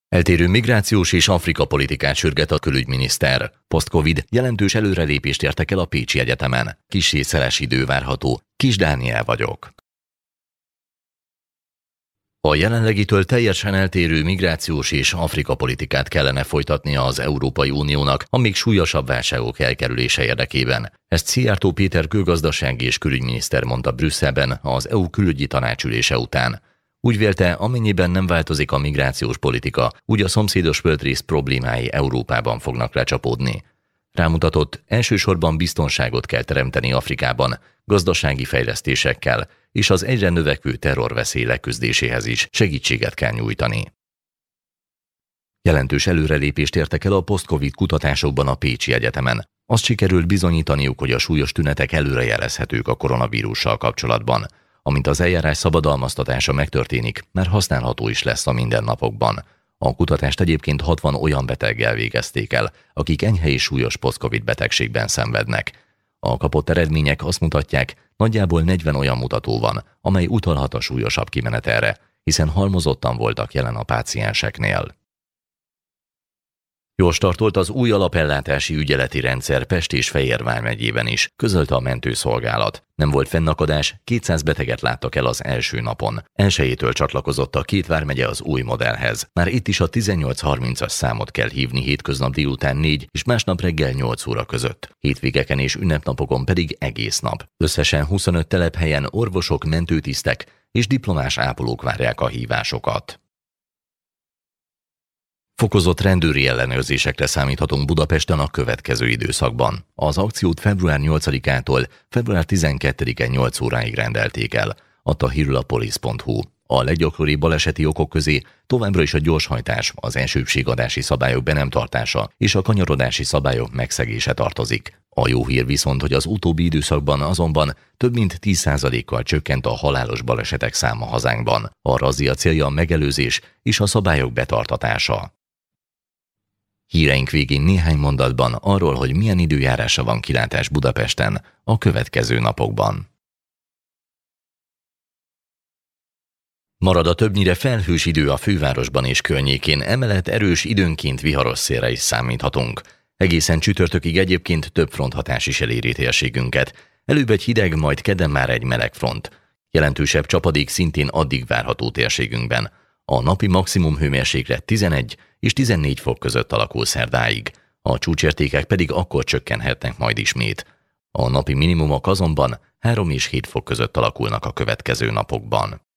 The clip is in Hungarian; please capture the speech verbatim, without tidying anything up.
Eltérő migrációs és Afrika politikát sürget a külügyminiszter. Post-Covid jelentős előrelépést értek el a Pécsi Egyetemen. Kissé szeles idő várható. Kis Dániel vagyok. A jelenlegitől teljesen eltérő migrációs és Afrika politikát kellene folytatnia az Európai Uniónak a még súlyosabb válságok elkerülése érdekében. Ezt Szijjártó Péter külgazdasági és külügyminiszter mondta Brüsszelben az é u külügyi tanácsülése után. Úgy vélte, amennyiben nem változik a migrációs politika, úgy a szomszédos földrész problémái Európában fognak lecsapódni. Rámutatott, elsősorban biztonságot kell teremteni Afrikában, gazdasági fejlesztésekkel, és az egyre növekvő terrorveszély leküzdéséhez is segítséget kell nyújtani. Jelentős előrelépést értek el a post-Covid kutatásokban a Pécsi Egyetemen. Azt sikerült bizonyítaniuk, hogy a súlyos tünetek előrejelezhetők a koronavírussal kapcsolatban. Amint az eljárás szabadalmaztatása megtörténik, már használható is lesz a mindennapokban. A kutatást egyébként hatvan olyan beteggel végezték el, akik enyhe és súlyos post-Covid betegségben szenvednek. A kapott eredmények azt mutatják, nagyjából negyven olyan mutató van, amely utalhat a súlyosabb kimenetelre, hiszen halmozottan voltak jelen a pácienseknél. Jól startolt az új alapellátási ügyeleti rendszer Pest és Fejér megyében is, közölte a mentőszolgálat. Nem volt fennakadás, kétszáz beteget láttak el az első napon. Elsejétől csatlakozott a két vármegye az új modellhez. Már itt is a tizennyolc harmincas számot kell hívni hétköznap délután négy és másnap reggel nyolc óra között. Hétvégeken és ünnepnapokon pedig egész nap. Összesen huszonöt telephelyen orvosok, mentőtisztek és diplomás ápolók várják a hívásokat. Fokozott rendőri ellenőrzésekre számíthatunk Budapesten a következő időszakban. Az akciót február nyolcadikától február tizenkettedike nyolc óráig rendelték el, adta hírül a police pont hu. A leggyakoribb baleseti okok közé továbbra is a gyorshajtás, az elsőbségadási szabályok be nem tartása és a kanyarodási szabályok megszegése tartozik. A jó hír viszont, hogy az utóbbi időszakban azonban több mint tíz százalékkal csökkent a halálos balesetek száma hazánkban. A razzia célja a megelőzés és a szabályok betartatása. Híreink végén néhány mondatban arról, hogy milyen időjárásra van kilátás Budapesten a következő napokban. Marad a többnyire felhős idő a fővárosban és környékén, emellett erős időnként viharos szélre is számíthatunk. Egészen csütörtökig egyébként több fronthatás is eléri térségünket. Előbb egy hideg, majd kedden már egy meleg front. Jelentősebb csapadék szintén addig várható térségünkben. A napi maximum hőmérséklet tizenegy és tizennégy fok között alakul szerdáig, a csúcsértékek pedig akkor csökkenhetnek majd ismét. A napi minimumok azonban három és hét fok között alakulnak a következő napokban.